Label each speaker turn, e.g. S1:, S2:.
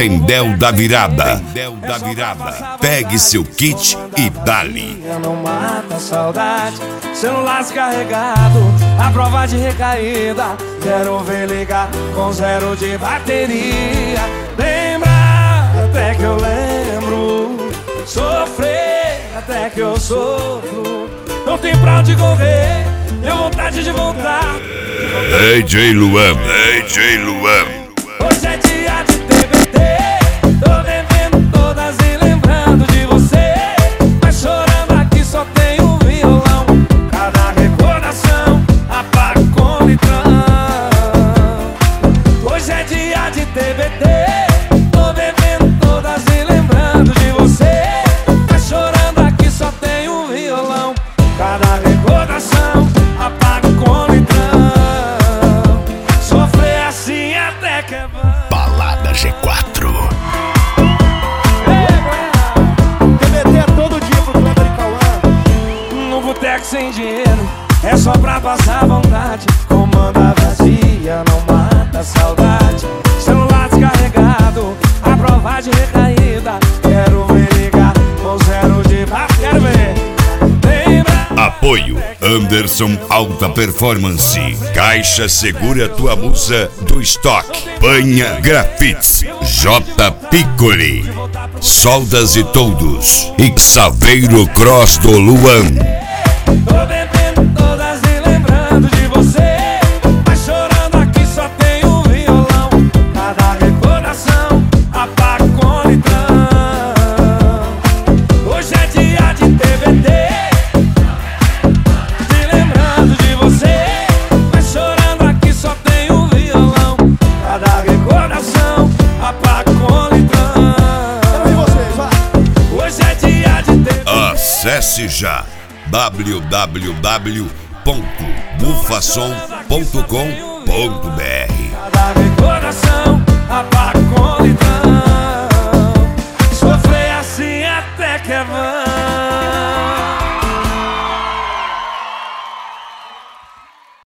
S1: Tendel da Virada. Pegue seu kit e dali.
S2: Não mata a saudade, celular descarregado, a prova de recaída. Quero ver ligar com 0 de bateria. Lembra até que eu lembro, sofrer até que eu sofro. Não tem pra onde correr, tenho vontade de voltar.
S1: DJ Luan.
S2: Hoje é dia de TBT, tô devendo todas e lembrando de você. Mas chorando aqui só tem um violão. Cada recordação apaga com litrão. Hoje é dia de TBT, tô devendo todas e lembrando de você. Mas chorando aqui só tem um violão. Cada recordação apaga com litrão. Sofrer assim até que é bom.
S1: Balada G4.
S2: TBT é todo dia pro Kleber e Cauã. No boteco sem dinheiro, é só pra passar vontade. Comanda vazia, não mata a saudade. Celular descarregado, a prova de recaída. Quero ver ligar com 0 de baixo. Quero ver. Lembra?
S1: Apoio Anderson Alta Performance. Caixa Segura Tua Musa do Estoque. Panha Grafites. J Piccoli. Soldas e Toldos. Xaveiro Cross do Luan.
S2: Tô bebendo todas e lembrando de você. Mas chorando aqui só tem um violão. Cada recordação apaga com litrão. Hoje é dia de TBT, te lembrando de você. Mas chorando aqui só tem um violão. Cada recordação apaga com litrão. Hoje é dia de TBT.
S1: Acesse já www.bufasom.com.br.
S2: Cada recordação apaga